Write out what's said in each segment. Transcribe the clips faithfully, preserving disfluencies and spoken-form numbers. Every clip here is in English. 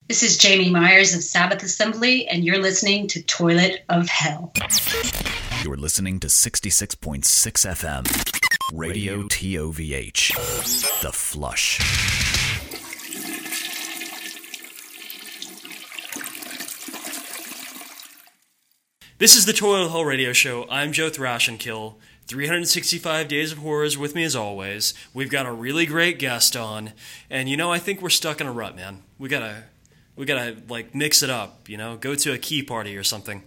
This is Jamie Myers of Sabbath Assembly, and you're listening to Toilet of Hell. You're listening to sixty-six point six F M, Radio T O V H, The Flush. This is the Toilet of Hell Radio Show. I'm Joe Thrashenkill. three hundred sixty-five Days of Horrors with me as always. We've got a really great guest on, and you know, I think we're stuck in a rut, man. We gotta, we gotta like mix it up, you know, go to a key party or something.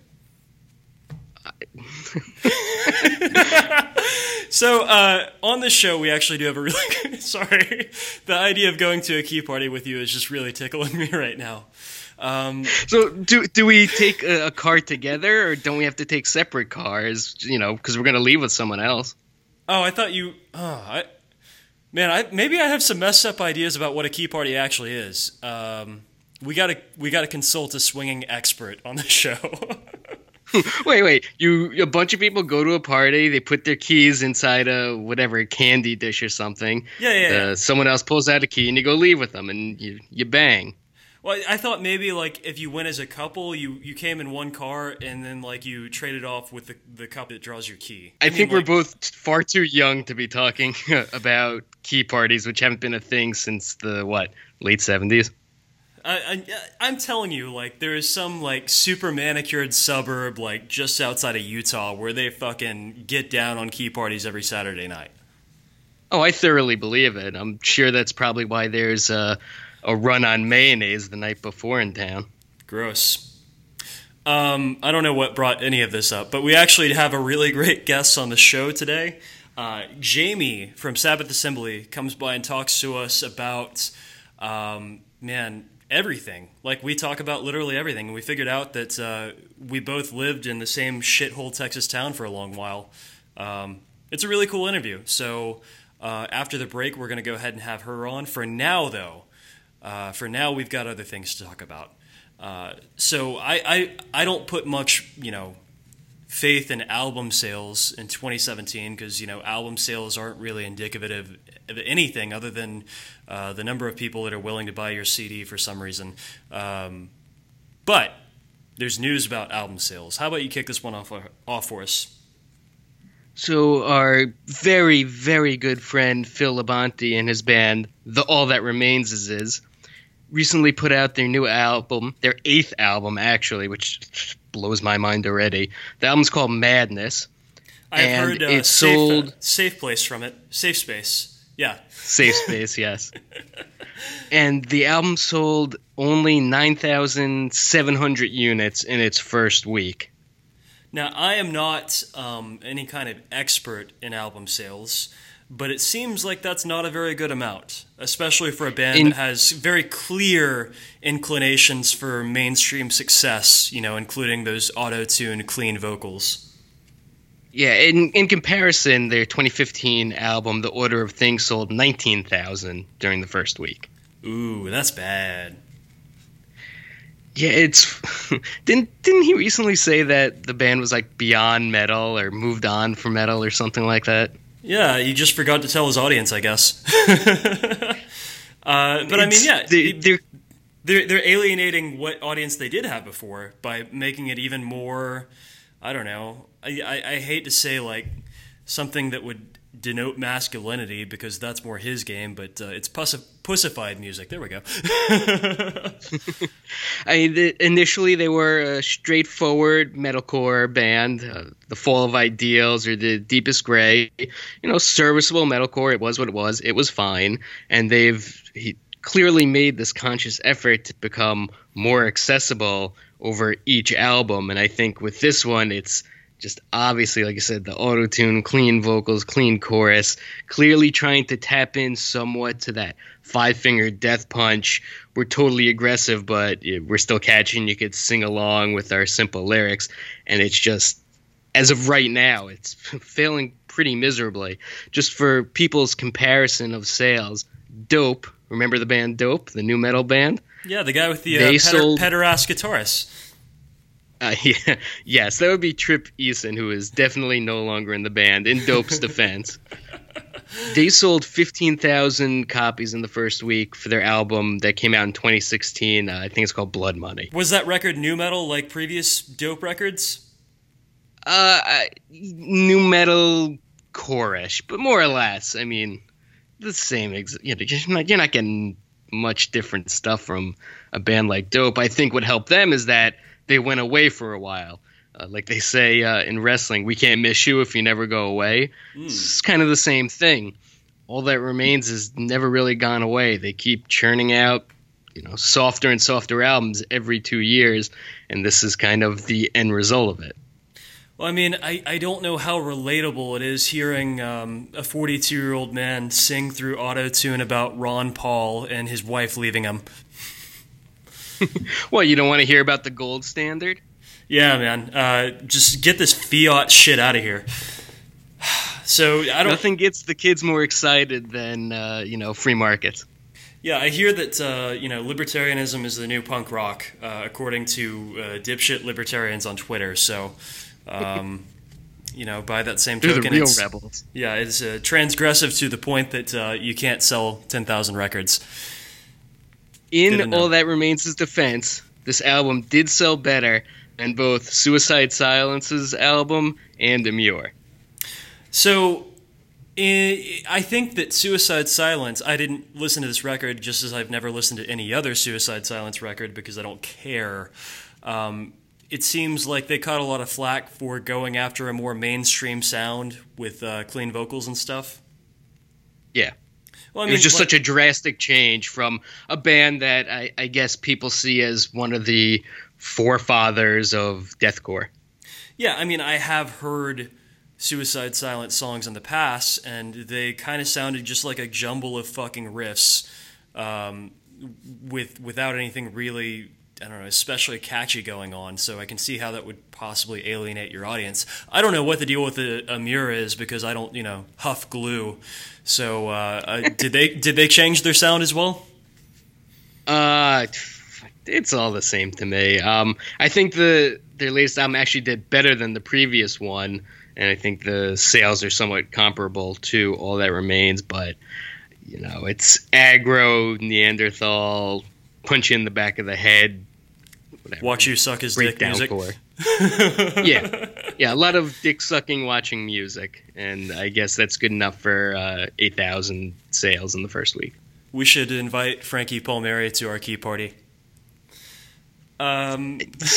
So uh, on this show, we actually do have a really good, sorry, the idea of going to a key party with you is just really tickling me right now. Um, so do do we take a, a car together, or don't we have to take separate cars? You know, because we're gonna leave with someone else. Oh, I thought you. Oh, I, man, I maybe I have some messed up ideas about what a key party actually is. Um, we gotta we gotta consult a swinging expert on the show. wait, wait. You a bunch of people go to a party. They put their keys inside a whatever candy dish or something. Yeah, yeah. Uh, yeah. Someone else pulls out a key, and you go leave with them, and you you bang. Well, I thought maybe, like, if you went as a couple, you, you came in one car, and then, like, you traded off with the, the couple that draws your key. I, I mean, think like, we're both far too young to be talking about key parties, which haven't been a thing since the, what, late seventies? I, I, I'm telling you, like, there is some, like, super manicured suburb, like, just outside of Utah where they fucking get down on key parties every Saturday night. Oh, I thoroughly believe it. I'm sure that's probably why there's a... a run on mayonnaise the night before in town. Gross. Um, I don't know what brought any of this up, but we actually have a really great guest on the show today. Uh, Jamie from Sabbath Assembly comes by and talks to us about, um, man, everything. Like, we talk about literally everything. We figured out that uh, we both lived in the same shithole Texas town for a long while. Um, it's a really cool interview. So uh, after the break, we're going to go ahead and have her on. For now, though, Uh, for now, we've got other things to talk about. Uh, so I, I I don't put much, you know, faith in album sales in twenty seventeen because, you know, album sales aren't really indicative of, of anything other than uh, the number of people that are willing to buy your C D for some reason. Um, but there's news about album sales. How about you kick this one off, off for us? So our very, very good friend Phil Labonte and his band, The All That Remains Is Is, recently put out their new album, their eighth album, actually, which blows my mind already. The album's called Madness. I've and heard uh, it's safe, sold... uh, safe place from it. Safe Space. Yeah. Safe Space, yes. And the album sold only nine thousand seven hundred units in its first week. Now, I am not um, any kind of expert in album sales, but it seems like that's not a very good amount, especially for a band in, that has very clear inclinations for mainstream success, you know, including those auto-tuned clean vocals. Yeah, in, in comparison, their twenty fifteen album, The Order of Things, sold nineteen thousand during the first week. Ooh, that's bad. Yeah, it's didn't didn't he recently say that the band was like beyond metal or moved on from metal or something like that? Yeah, he just forgot to tell his audience, I guess. uh, but I mean, yeah, they, they're they're they're alienating what audience they did have before by making it even more. I don't know. I I, I hate to say like something that would denote masculinity because that's more his game, but uh, it's puss- pussified music. There we go. I mean, the, initially they were a straightforward metalcore band, uh, The Fall of Ideals or The Deepest Gray. You know, serviceable metalcore. It was what it was. It was fine, and they've he clearly made this conscious effort to become more accessible over each album. And I think with this one, it's just obviously, like I said, the auto-tune, clean vocals, clean chorus, clearly trying to tap in somewhat to that five-finger death punch. We're totally aggressive, but we're still catching. You could sing along with our simple lyrics, and it's just, as of right now, it's failing pretty miserably. Just for people's comparison of sales, Dope, remember the band Dope, the new metal band? Yeah, the guy with the uh, They peder- sold- pederast guitarist. Uh, yeah, yes, that would be Trip Eason, who is definitely no longer in the band, in Dope's defense. They sold fifteen thousand copies in the first week for their album that came out in twenty sixteen. Uh, I think it's called Blood Money. Was that record nu metal like previous Dope records? Uh, I- new metal core-ish, but more or less. I mean, the same. Ex- you know, you're not, you're not getting much different stuff from a band like Dope. I think what helped them is that they went away for a while. Uh, like they say uh, in wrestling, we can't miss you if you never go away. Mm. It's kind of the same thing. All that remains is never really gone away. They keep churning out, you know, softer and softer albums every two years, and this is kind of the end result of it. Well, I mean, I, I don't know how relatable it is hearing um, a forty-two-year-old man sing through auto-tune about Ron Paul and his wife leaving him. Well, you don't want to hear about the gold standard? Yeah, man. Uh, just get this fiat shit out of here. So I don't. Nothing gets the kids more excited than uh, you know free markets. Yeah, I hear that uh, you know libertarianism is the new punk rock, uh, according to uh, dipshit libertarians on Twitter. So, um, you know, by that same They're token, the real it's, rebels. Yeah, it's uh, transgressive to the point that uh, you can't sell ten thousand records. In All That Remains' defense, this album did sell better than both Suicide Silence's album and Immure. So, I think that Suicide Silence, I didn't listen to this record just as I've never listened to any other Suicide Silence record because I don't care. Um, it seems like they caught a lot of flack for going after a more mainstream sound with uh, clean vocals and stuff. Yeah. Well, I it mean, was just like, such a drastic change from a band that I, I guess people see as one of the forefathers of deathcore. Yeah, I mean, I have heard Suicide Silence songs in the past, and they kind of sounded just like a jumble of fucking riffs, um, with without anything really, I don't know, especially catchy going on. So I can see how that would possibly alienate your audience. I don't know what the deal with the Immure is because I don't, you know, huff glue. So uh, uh, did they did they change their sound as well? Uh, it's all the same to me. Um, I think the their latest album actually did better than the previous one, and I think the sales are somewhat comparable to All That Remains. But you know, it's aggro, Neanderthal, punch you in the back of the head. Whatever. Watch you suck his dick music. yeah, yeah, a lot of dick sucking, watching music, and I guess that's good enough for uh, eight thousand sales in the first week. We should invite Frankie Palmieri to our key party. Um,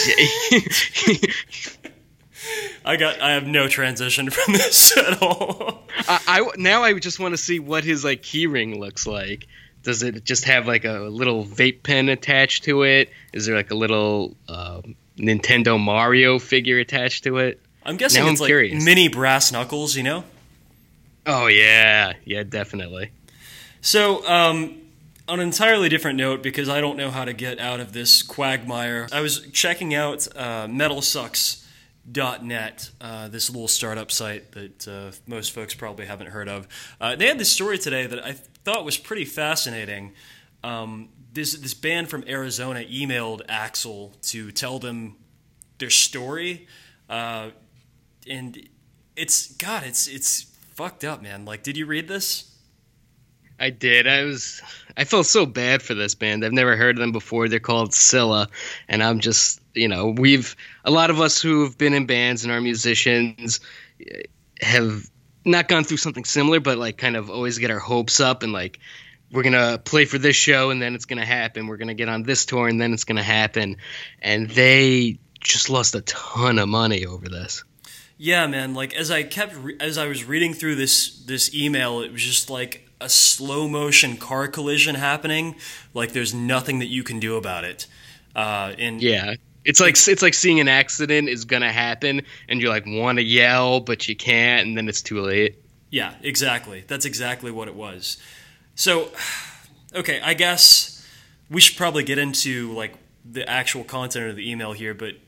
I got. I have no transition from this at all. I, I now I just want to see what his like key ring looks like. Does it just have like a little vape pen attached to it? Is there like a little uh, Nintendo Mario figure attached to it? I'm guessing now it's I'm like curious. mini brass knuckles, you know? Oh yeah, yeah, definitely. So, um, on an entirely different note, because I don't know how to get out of this quagmire, I was checking out uh, metal sucks dot net, uh, this little startup site that uh, most folks probably haven't heard of. Uh, they had this story today that I thought was pretty fascinating. Um, this this band from Arizona emailed Axl to tell them their story, uh, and it's God, it's it's fucked up, man. Like, did you read this? I did. I was. I felt so bad for this band. I've never heard of them before. They're called Scylla, and I'm just, you know, we've a lot of us who have been in bands and are musicians have not gone through something similar, but like kind of always get our hopes up and like we're gonna play for this show and then it's gonna happen. We're gonna get on this tour and then it's gonna happen, and they just lost a ton of money over this. Yeah, man. Like as I kept re- as I was reading through this this email, it was just like a slow motion car collision happening. Like there's nothing that you can do about it. Uh, and yeah, it's like it's like seeing an accident is gonna happen, and you like want to yell but you can't, and then it's too late. Yeah, exactly. That's exactly what it was. So, okay, I guess we should probably get into like the actual content of the email here, but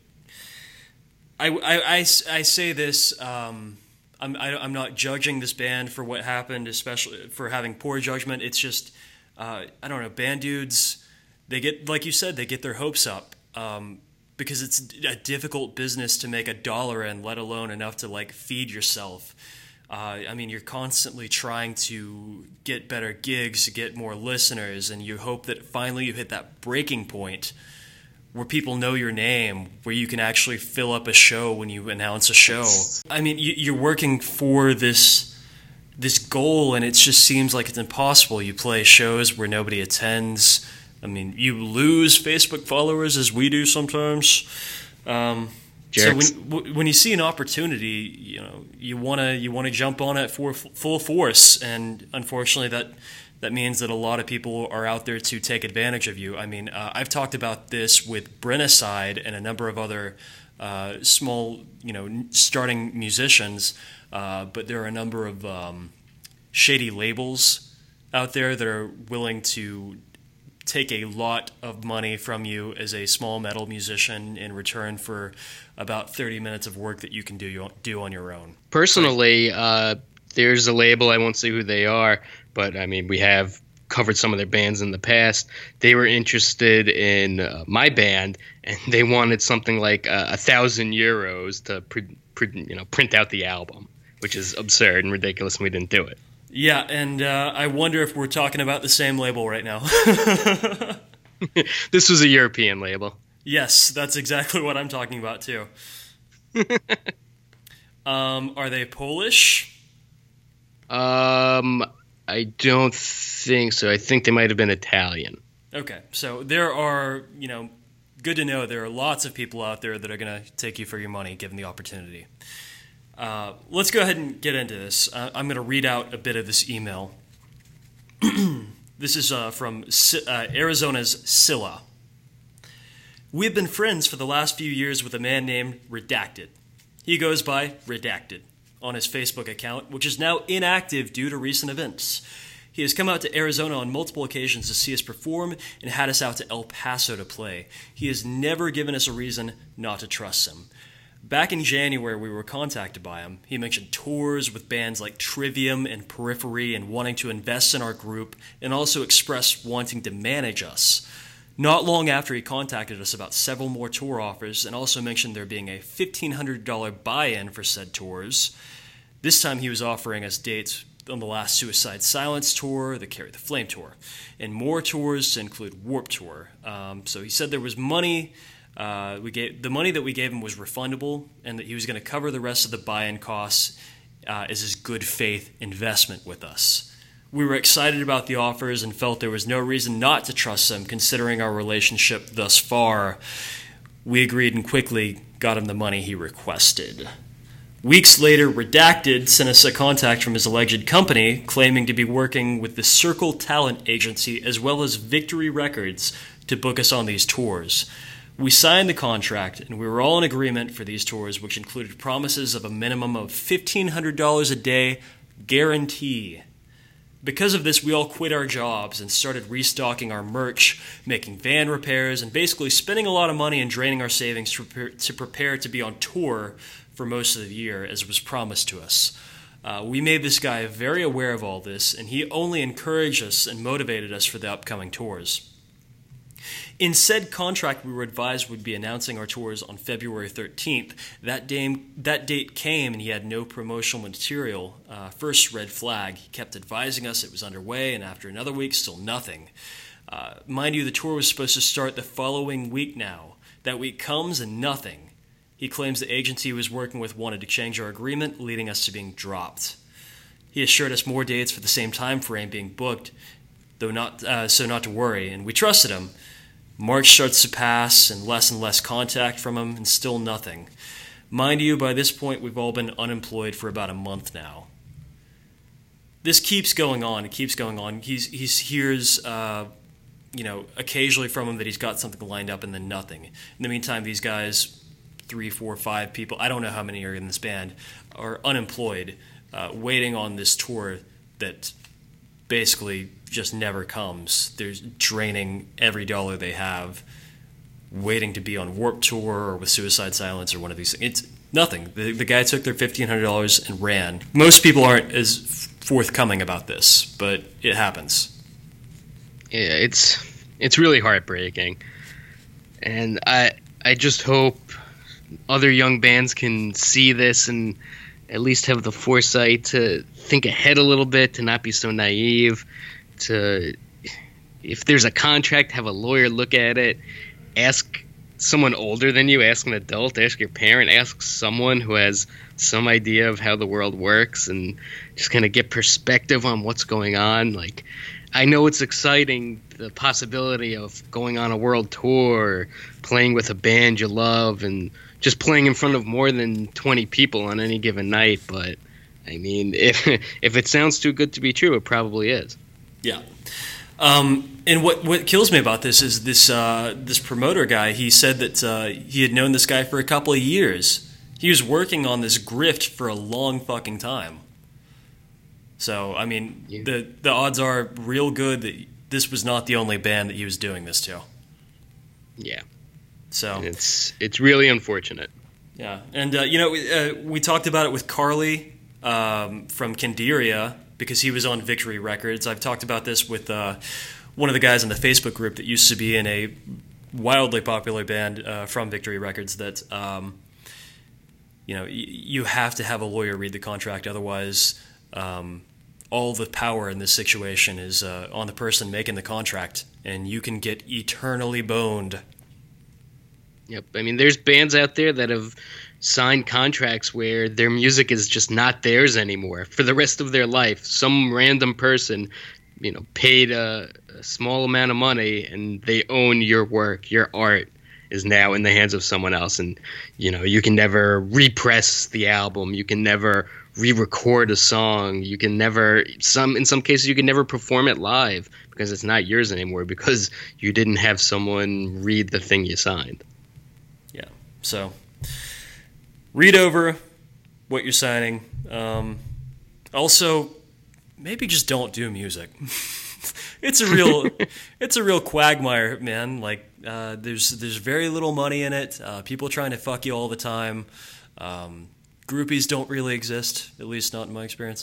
I I, I, I say this. Um, I'm I, I'm not judging this band for what happened, especially for having poor judgment. It's just uh, I don't know, band dudes. They get, like you said, they get their hopes up um, because it's a difficult business to make a dollar in, let alone enough to like feed yourself. Uh, I mean, you're constantly trying to get better gigs, to get more listeners, and you hope that finally you hit that breaking point where people know your name, where you can actually fill up a show when you announce a show. I mean, you, you're working for this this goal, and it just seems like it's impossible. You play shows where nobody attends. I mean, you lose Facebook followers as we do sometimes. Um, so when when you see an opportunity, you know, you wanna you wanna jump on it for full force, and unfortunately that. That means that a lot of people are out there to take advantage of you. I mean, uh, I've talked about this with Brennicide and a number of other uh, small, you know, starting musicians, uh, but there are a number of um, shady labels out there that are willing to take a lot of money from you as a small metal musician in return for about thirty minutes of work that you can do do on your own. Personally, uh, there's a label, I won't say who they are, but I mean, we have covered some of their bands in the past. They were interested in uh, my band, and they wanted something like uh, a thousand euros to pr- pr- you know print out the album, which is absurd and ridiculous, and we didn't do it. Yeah, and uh, I wonder if we're talking about the same label right now. This was a European label. Yes, that's exactly what I'm talking about too. um, are they Polish? Um, I don't think so. I think they might have been Italian. Okay, so there are, you know, good to know there are lots of people out there that are going to take you for your money given the opportunity. Uh, let's go ahead and get into this. Uh, I'm going to read out a bit of this email. This is uh, from uh, Arizona's Scylla. We have been friends for the last few years with a man named Redacted. He goes by Redacted on his Facebook account, which is now inactive due to recent events. He has come out to Arizona on multiple occasions to see us perform and had us out to El Paso to play. He has never given us a reason not to trust him. Back in January, we were contacted by him. He mentioned tours with bands like Trivium and Periphery and wanting to invest in our group, and also expressed wanting to manage us. Not long after, he contacted us about several more tour offers and also mentioned there being a fifteen hundred dollars buy-in for said tours. This time he was offering us dates on the last Suicide Silence tour, the Carry the Flame tour, and more tours to include Warped Tour. Um, so he said there was money. Uh, we gave the money that we gave him was refundable, and that he was going to cover the rest of the buy-in costs uh, as his good faith investment with us. We were excited about the offers and felt there was no reason not to trust him, considering our relationship thus far. We agreed and quickly got him the money he requested. Weeks later, Redacted sent us a contact from his alleged company, claiming to be working with the Circle Talent Agency as well as Victory Records to book us on these tours. We signed the contract, and we were all in agreement for these tours, which included promises of a minimum of fifteen hundred dollars a day guarantee. Because of this, we all quit our jobs and started restocking our merch, making van repairs, and basically spending a lot of money and draining our savings to prepare to, prepare to be on tour for most of the year, as was promised to us. Uh, we made this guy very aware of all this, and he only encouraged us and motivated us for the upcoming tours. In said contract, we were advised we'd be announcing our tours on February thirteenth. That, dame, that date came, and he had no promotional material. Uh, first, red flag. He kept advising us it was underway, and after another week, still nothing. Uh, mind you, the tour was supposed to start the following week now. That week comes, and nothing. He claims the agency he was working with wanted to change our agreement, leading us to being dropped. He assured us more dates for the same time frame being booked, though not uh, so not to worry, and we trusted him. March starts to pass, and less and less contact from him, and still nothing. Mind you, by this point, we've all been unemployed for about a month now. This keeps going on. It keeps going on. He's he's hears, uh, you know, occasionally from him that he's got something lined up, and then nothing. In the meantime, these guys, three, four, five people, I don't know how many are in this band, are unemployed, uh, waiting on this tour that basically just never comes. They're draining every dollar they have, waiting to be on Warped Tour or with Suicide Silence or one of these things. It's nothing. The, the guy took their fifteen hundred dollars and ran. Most people aren't as forthcoming about this, but it happens. Yeah, it's it's really heartbreaking. And I I just hope other young bands can see this and at least have the foresight to think ahead a little bit, to not be so naive, to, if there's a contract, have a lawyer look at it, ask someone older than you, ask an adult, ask your parent, ask someone who has some idea of how the world works, and just kind of get perspective on what's going on. Like, I know it's exciting, the possibility of going on a world tour, playing with a band you love, and just playing in front of more than twenty people on any given night. But, I mean, if if it sounds too good to be true, it probably is. Yeah. Um, and what, what kills me about this is this uh, this promoter guy. He said that uh, he had known this guy for a couple of years. He was working on this grift for a long fucking time. So, I mean, yeah. the the odds are real good that this was not the only band that he was doing this to. Yeah. So and it's it's really unfortunate. Yeah, and uh, you know, we, uh, we talked about it with Carly um, from Candiria, because he was on Victory Records. I've talked about this with uh, one of the guys in the Facebook group that used to be in a wildly popular band uh, from Victory Records that, um, you know, y- you have to have a lawyer read the contract. Otherwise, um, all the power in this situation is uh, on the person making the contract, and you can get eternally boned. Yep. I mean, there's bands out there that have signed contracts where their music is just not theirs anymore for the rest of their life. Some random person, you know, paid a, a small amount of money and they own your work. Your art is now in the hands of someone else. And, you know, you can never repress the album. You can never re-record a song. You can never, some in some cases, you can never perform it live because it's not yours anymore because you didn't have someone read the thing you signed. Yeah. So read over what you're signing. Um, also, maybe just don't do music. It's a real, it's a real quagmire, man. Like, uh, there's there's very little money in it. Uh, people trying to fuck you all the time. Um, groupies don't really exist, at least not in my experience.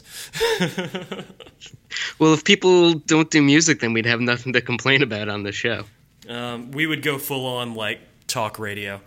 Well, if people don't do music, then we'd have nothing to complain about on the show. Um, we would go full on like talk radio.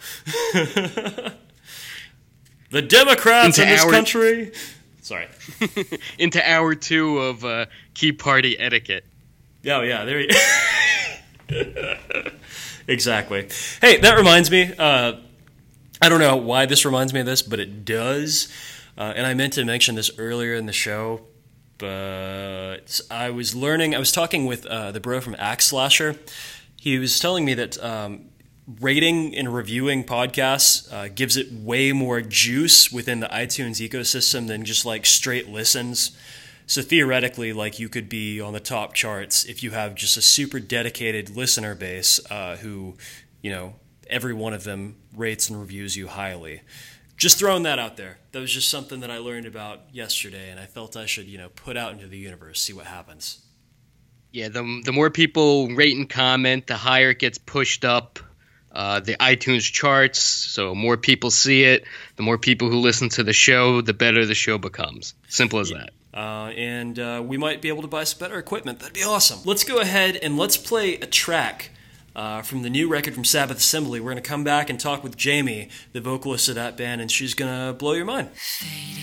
The Democrats Into in this our... country. Sorry. Into hour two of uh, Key Party Etiquette. Oh, yeah, there you Exactly. Hey, that reminds me. Uh, I don't know why this reminds me of this, but it does. Uh, and I meant to mention this earlier in the show, but I was learning. I was talking with uh, the bro from Axe Slasher. He was telling me that um, rating and reviewing podcasts uh, gives it way more juice within the iTunes ecosystem than just like straight listens. So theoretically, like, you could be on the top charts if you have just a super dedicated listener base uh, who, you know, every one of them rates and reviews you highly. Just throwing that out there. That was just something that I learned about yesterday, and I felt I should, you know, put out into the universe, see what happens. Yeah, the the more people rate and comment, the higher it gets pushed up uh, the iTunes charts. So more people see it. The more people who listen to the show, the better the show becomes. Simple as yeah. that. Uh, and uh, we might be able to buy some better equipment. That'd be awesome. Let's go ahead and let's play a track uh, from the new record from Sabbath Assembly. We're going to come back and talk with Jamie, the vocalist of that band, and she's going to blow your mind. Fading.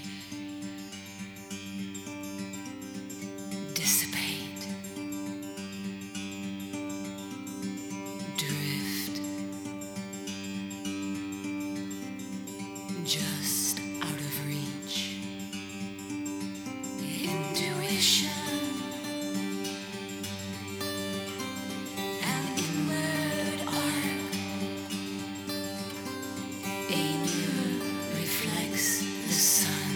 Dissipate. Drift. Just out of reach. Intuition, an inward arc, a mirror reflects the sun.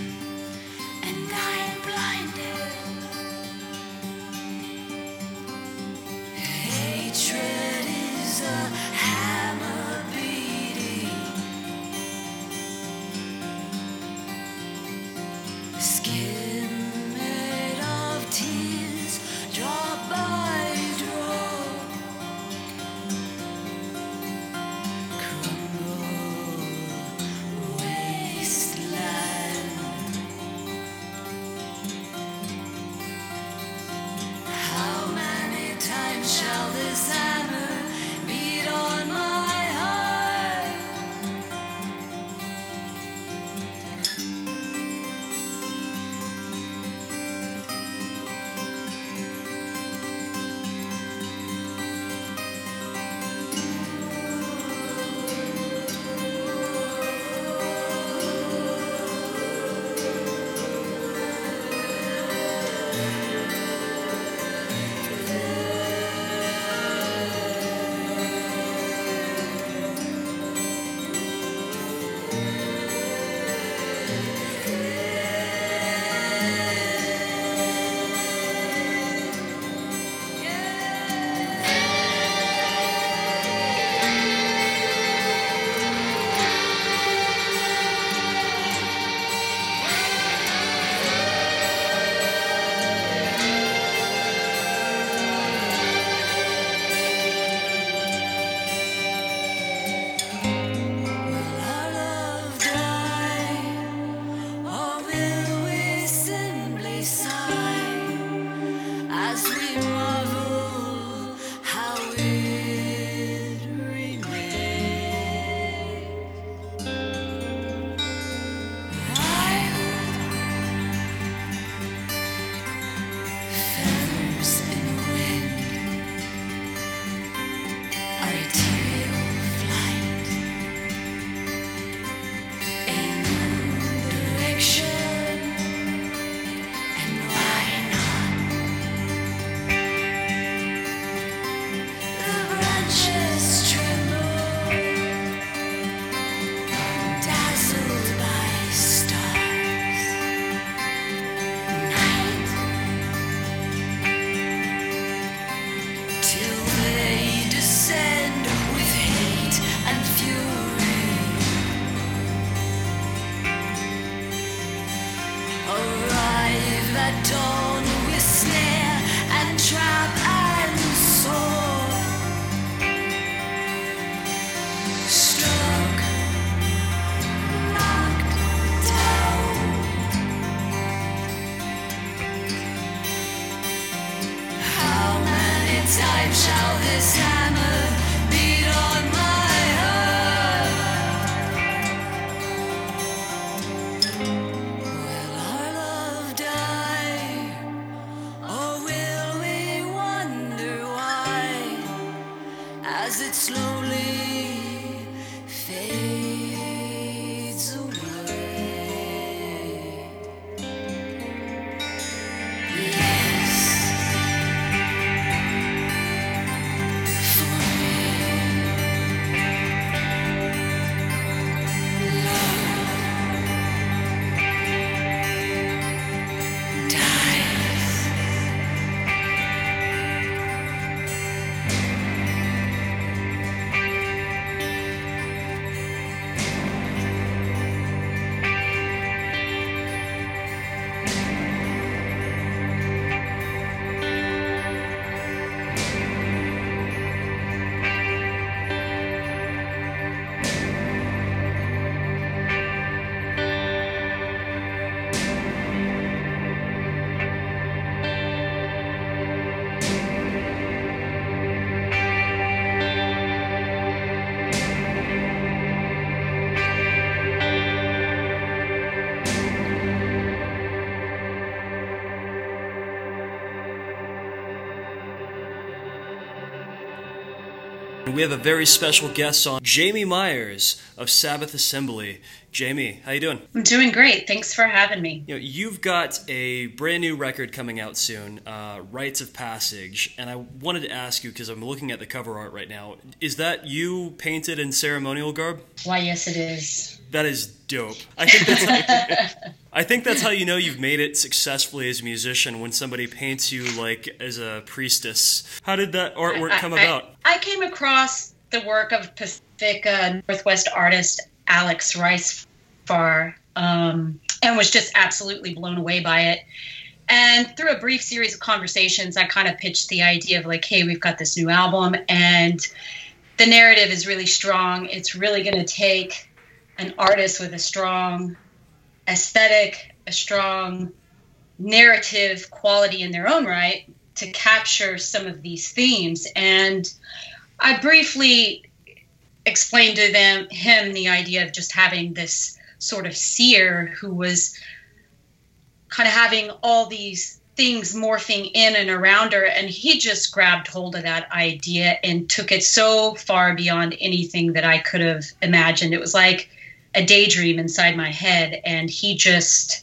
we have a very special guest on, Jamie Myers of Sabbath Assembly. Jamie, how you doing? I'm doing great. Thanks for having me. You know, you've got a brand new record coming out soon, uh, Rites of Passage, and I wanted to ask you, because I'm looking at the cover art right now, is that you painted in ceremonial garb? Why, yes, it is. That is dope. I think that's how, I think that's how you know you've made it successfully as a musician, when somebody paints you like as a priestess. How did that artwork I, come I, about? I, I came across the work of Pacific uh, Northwest artist Alex Rice-Farr, um, and was just absolutely blown away by it. And through a brief series of conversations, I kind of pitched the idea of like, hey, we've got this new album, and the narrative is really strong. It's really going to take an artist with a strong aesthetic, a strong narrative quality in their own right to capture some of these themes. And I briefly explained to them him the idea of just having this sort of seer who was kind of having all these things morphing in and around her, and he just grabbed hold of that idea and took it so far beyond anything that I could have imagined. It was like a daydream inside my head, and he just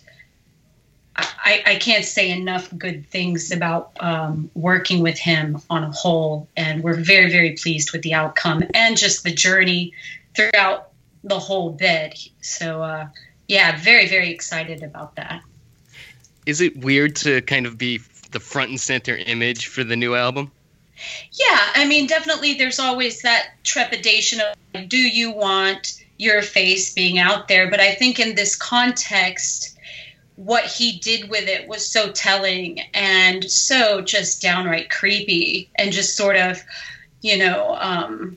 I, I can't say enough good things about um, working with him on a whole, and we're very, very pleased with the outcome and just the journey throughout the whole bid. So, uh, yeah, very, very excited about that. Is it weird to kind of be the front and center image for the new album? Yeah, I mean, definitely there's always that trepidation of, like, do you want your face being out there? But I think in this context, what he did with it was so telling and so just downright creepy, and just sort of, you know, um,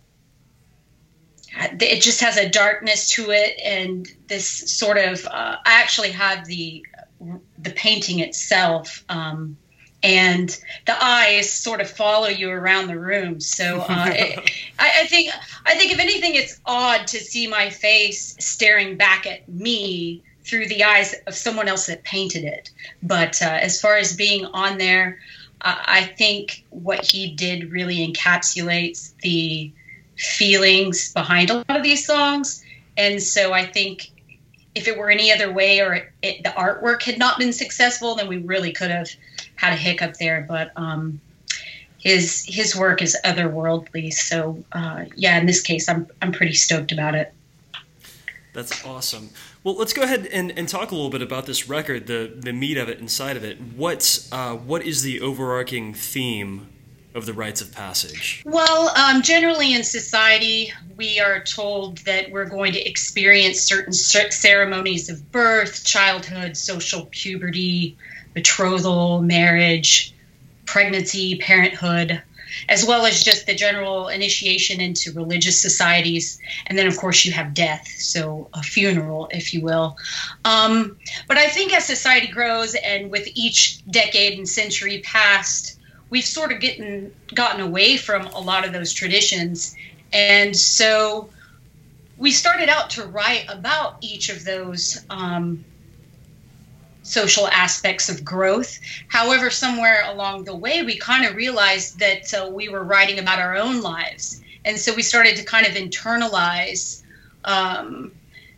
it just has a darkness to it, and this sort of, uh, I actually have the the painting itself, um, and the eyes sort of follow you around the room. So uh, it, I, I think, I think if anything, it's odd to see my face staring back at me through the eyes of someone else that painted it. But uh, as far as being on there, uh, I think what he did really encapsulates the feelings behind a lot of these songs. And so I think if it were any other way, or it, it, the artwork had not been successful, then we really could have had a hiccup there. But um, his his work is otherworldly. So uh, yeah, in this case, I'm I'm pretty stoked about it. That's awesome. Well, let's go ahead and, and talk a little bit about this record, the the meat of it, inside of it. What's uh, what is the overarching theme of the Rites of Passage? Well, um, generally in society, we are told that we're going to experience certain ceremonies of birth, childhood, social puberty, betrothal, marriage, pregnancy, parenthood, as well as just the general initiation into religious societies. And then, of course, you have death, so a funeral, if you will. Um, but I think as society grows, and with each decade and century past, we've sort of gotten, gotten away from a lot of those traditions. And so we started out to write about each of those um, social aspects of growth. However, somewhere along the way, we kind of realized that uh, we were writing about our own lives. And so we started to kind of internalize um,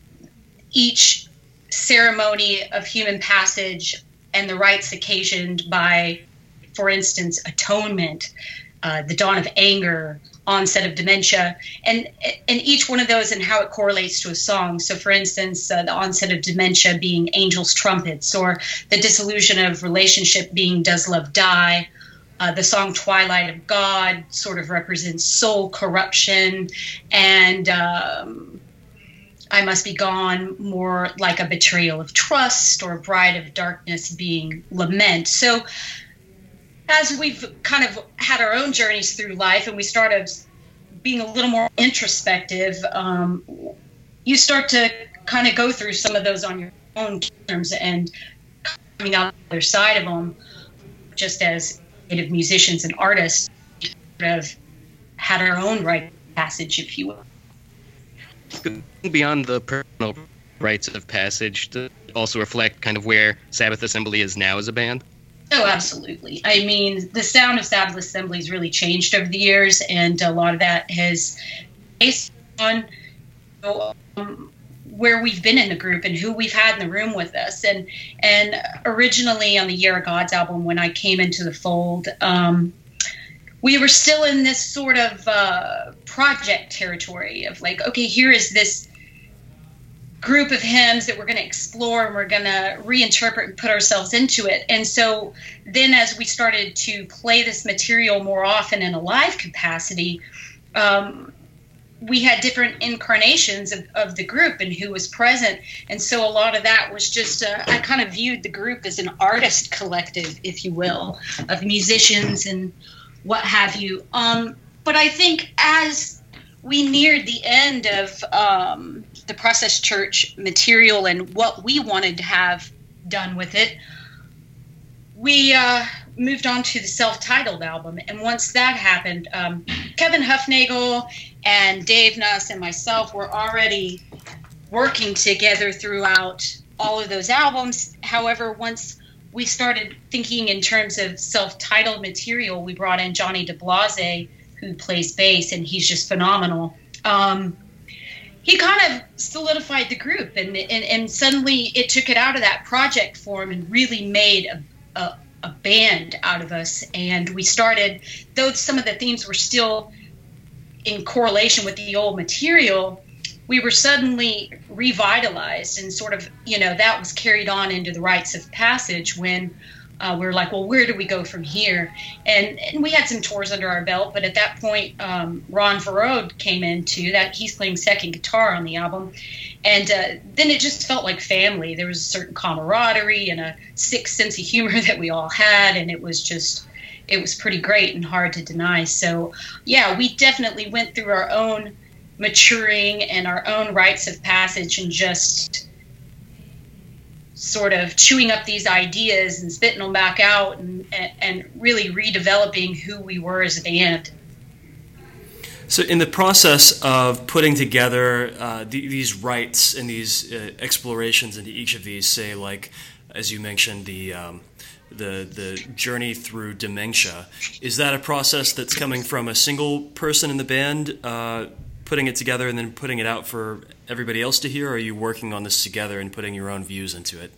each ceremony of human passage and the rites occasioned by, for instance, atonement, uh, the dawn of anger, onset of dementia, and and each one of those and how it correlates to a song. So, for instance, uh, the onset of dementia being Angels' Trumpets, or the dissolution of relationship being Does Love Die? Uh, the song Twilight of God sort of represents soul corruption, and um, I Must Be Gone more like a betrayal of trust, or Bride of Darkness being lament. So as we've kind of had our own journeys through life, and we started being a little more introspective, um, you start to kind of go through some of those on your own terms, and coming out the other side of them, just as creative musicians and artists, sort of had our own rite of passage, if you will. Beyond the personal rites of passage, to also reflect kind of where Sabbath Assembly is now as a band? Oh, absolutely. I mean, the sound of Sabbath Assembly has really changed over the years, and a lot of that has based on um, where we've been in the group and who we've had in the room with us. And and originally on the Year of Gods album, when I came into the fold, um, we were still in this sort of uh, project territory of like, okay, here is this group of hymns that we're going to explore, and we're going to reinterpret and put ourselves into it. And so then as we started to play this material more often in a live capacity, um, we had different incarnations of, of the group and who was present. And so a lot of that was just, uh, I kind of viewed the group as an artist collective, if you will, of musicians and what have you. Um, but I think as we neared the end of um, the Process Church material and what we wanted to have done with it, we uh, moved on to the self-titled album. And once that happened, um, Kevin Hufnagel and Dave Nuss and myself were already working together throughout all of those albums. However, once we started thinking in terms of self-titled material, we brought in Johnny DeBlase, who plays bass, and he's just phenomenal. Um, he kind of solidified the group, and, and and suddenly it took it out of that project form and really made a, a, a band out of us. And we started, though some of the themes were still in correlation with the old material, we were suddenly revitalized, and sort of, you know, that was carried on into the Rites of Passage when Uh, we were like, well, where do we go from here? And, and we had some tours under our belt, but at that point, um, Ron Verode came into that. He's playing second guitar on the album. And uh, then it just felt like family. There was a certain camaraderie and a sick sense of humor that we all had. And it was just, it was pretty great and hard to deny. So, yeah, we definitely went through our own maturing and our own rites of passage and just sort of chewing up these ideas and spitting them back out and, and, and really redeveloping who we were as a band. So in the process of putting together uh, the, these rites and these uh, explorations into each of these, say, like, as you mentioned, the um, the the journey through dementia, is that a process that's coming from a single person in the band uh, putting it together and then putting it out for everybody else to hear, or are you working on this together and putting your own views into it?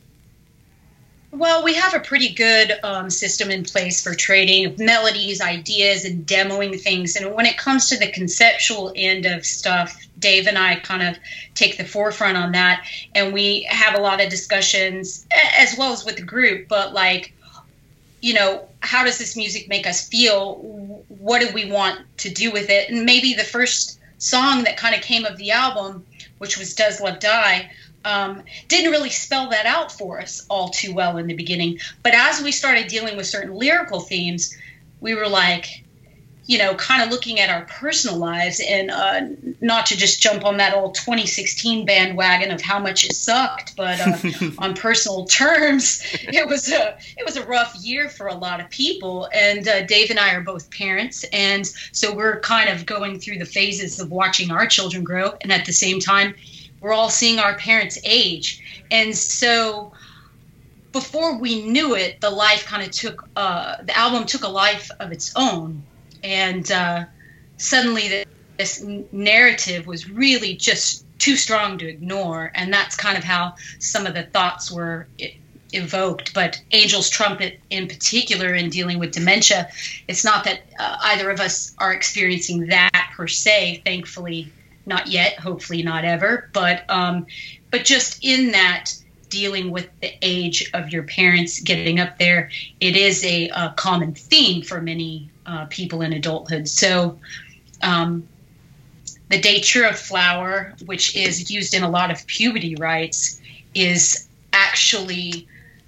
Well, we have a pretty good um, system in place for trading melodies, ideas, and demoing things. And when it comes to the conceptual end of stuff, Dave and I kind of take the forefront on that. And we have a lot of discussions, as well as with the group, but like, you know, how does this music make us feel? What do we want to do with it? And maybe the first song that kind of came of the album, which was Does Love Die, um, didn't really spell that out for us all too well in the beginning. But as we started dealing with certain lyrical themes, we were like, you know, kind of looking at our personal lives and uh, not to just jump on that old twenty sixteen bandwagon of how much it sucked, but uh, on personal terms, it was a it was a rough year for a lot of people. And uh, Dave and I are both parents, and so we're kind of going through the phases of watching our children grow, and at the same time, we're all seeing our parents age. And so before we knew it, the life kind of took uh, the album took a life of its own. And uh, suddenly the, this narrative was really just too strong to ignore. And that's kind of how some of the thoughts were e- evoked. But Angel's Trumpet in particular, in dealing with dementia, it's not that uh, either of us are experiencing that per se, thankfully not yet, hopefully not ever. But, um, but just in that, dealing with the age of your parents getting up there, it is a, a common theme for many uh, people in adulthood. So um, the Datura flower, which is used in a lot of puberty rites, is actually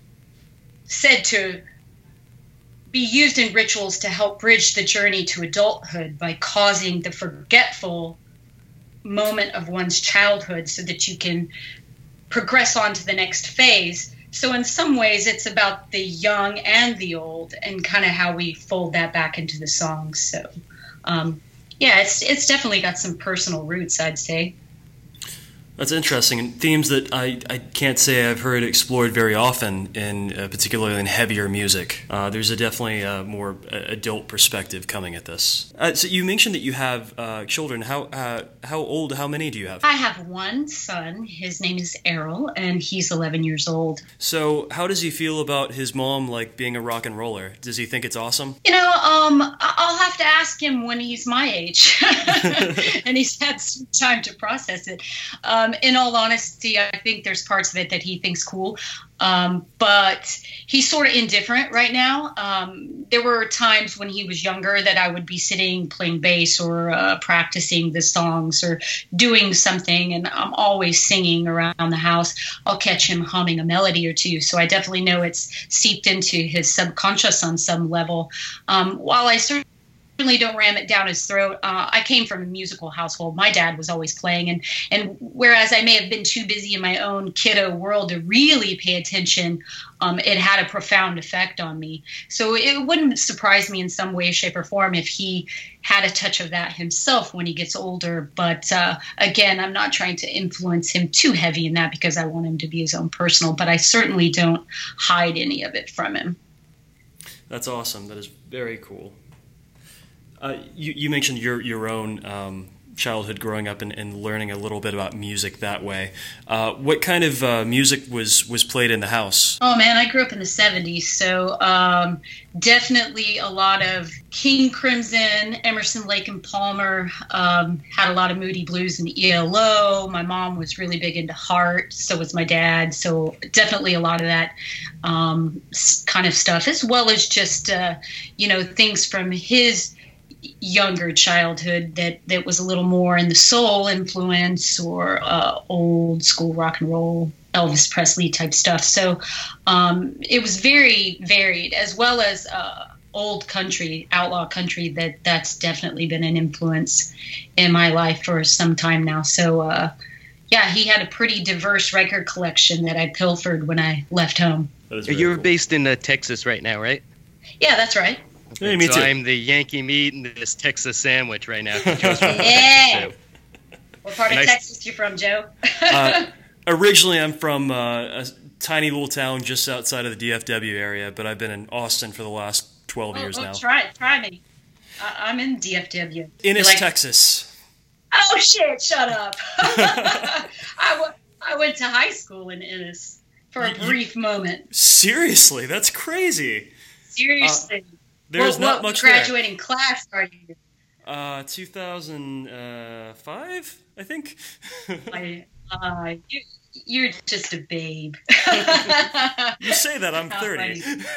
said to be used in rituals to help bridge the journey to adulthood by causing the forgetful moment of one's childhood so that you can progress on to the next phase. So in some ways, it's about the young and the old, and kind of how we fold that back into the songs. So, um, yeah, it's it's definitely got some personal roots, I'd say. That's interesting, and themes that I, I can't say I've heard explored very often, in uh, particularly in heavier music. Uh, there's a definitely a more uh, adult perspective coming at this. Uh, so you mentioned that you have uh, children. How uh, how old? How many do you have? I have one son. His name is Errol, and he's eleven years old. So how does he feel about his mom like being a rock and roller? Does he think it's awesome? You know, um, I- I'll have to ask him when he's my age, and he's had some time to process it. Um, in all honesty, I think there's parts of it that he thinks cool, um, but he's sort of indifferent right now. Um, there were times when he was younger that I would be sitting playing bass or uh, practicing the songs or doing something, and I'm always singing around the house. I'll catch him humming a melody or two, so I definitely know it's seeped into his subconscious on some level. Um, while I certainly Certainly don't ram it down his throat. Uh, I came from a musical household. My dad was always playing, and and whereas I may have been too busy in my own kiddo world to really pay attention, um, it had a profound effect on me. So it wouldn't surprise me in some way, shape, or form if he had a touch of that himself when he gets older. But uh, again, I'm not trying to influence him too heavy in that because I want him to be his own personal. But I certainly don't hide any of it from him. That's awesome. That is very cool. Uh, you, you mentioned your your own um, childhood growing up and, and learning a little bit about music that way. Uh, what kind of uh, music was, was played in the house? Oh man, I grew up in the seventies, so um, definitely a lot of King Crimson, Emerson, Lake and Palmer, um, had a lot of Moody Blues and E L O. My mom was really big into Heart, so was my dad, so definitely a lot of that um, kind of stuff, as well as just, uh, you know, things from his younger childhood that, that was a little more in the soul influence or uh, old school rock and roll, Elvis Presley type stuff. So um, it was very varied, as well as uh, old country, outlaw country. That that's definitely been an influence in my life for some time now. So uh, yeah, he had a pretty diverse record collection that I pilfered when I left home. You're cool. based in uh, Texas right now, right? Yeah, that's right. Hey, me so too. I'm the Yankee meat and this Texas sandwich right now. Joe's from Yeah. Texas, What part of Nice. Texas you from, Joe? uh, originally, I'm from uh, a tiny little town just outside of the D F W area, but I've been in Austin for the last twelve oh, years oh, now. Try, try me. I, I'm in D F W. Ennis, Like- Texas. Oh shit! Shut up. I, w- I went to high school in Ennis for a You- you- brief moment. Seriously, that's crazy. Seriously. There's what, not what much there. graduating class are you? Uh, two thousand five, I think. I, uh, you, you're just a babe. You say that, I'm How thirty.